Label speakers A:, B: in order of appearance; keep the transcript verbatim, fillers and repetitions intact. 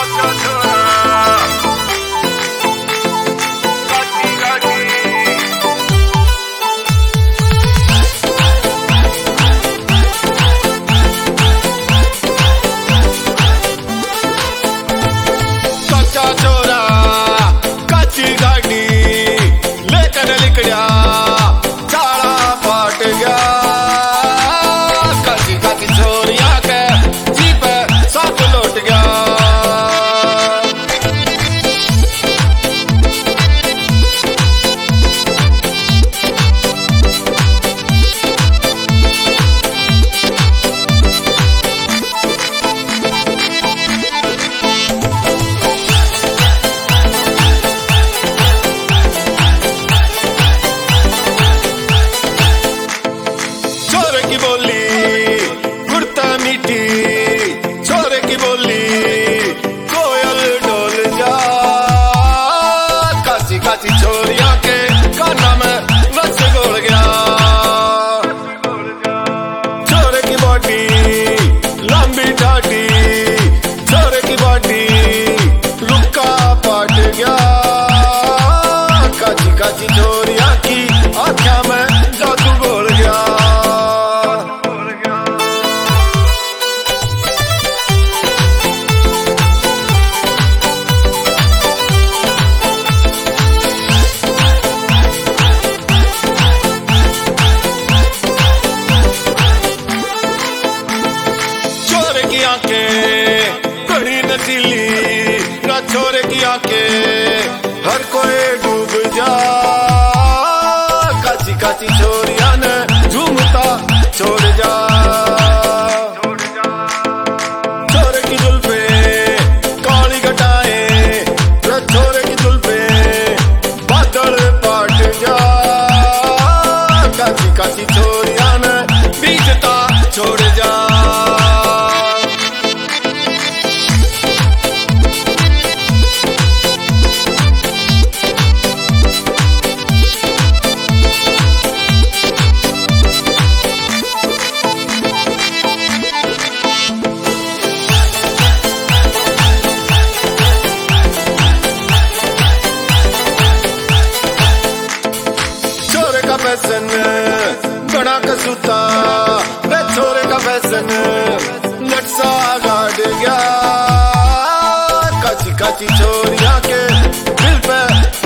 A: छोरिया के काना में रस घोल गया। छोरे की बॉडी लंबी ठाठी, छोरे की बॉडी रुका पट गया। काची काची छोरिया की आँखों में जादू घोल गया। बड़ी नशीली ना छोरे की आंखें हर कोई डूब जा। काची काची छोरिया ने झूमता छोड़ जा। छोरे की जुल्फे काली घटाएं, छोरे की जुल्फे बादल पाट जा। काची काची छोरिया ने बीजता छोड़ जा। फैशन बड़ा कसूता रे छोरे का फैशन लटसा गाड़ गया। काची काची छोरिया के दिल पे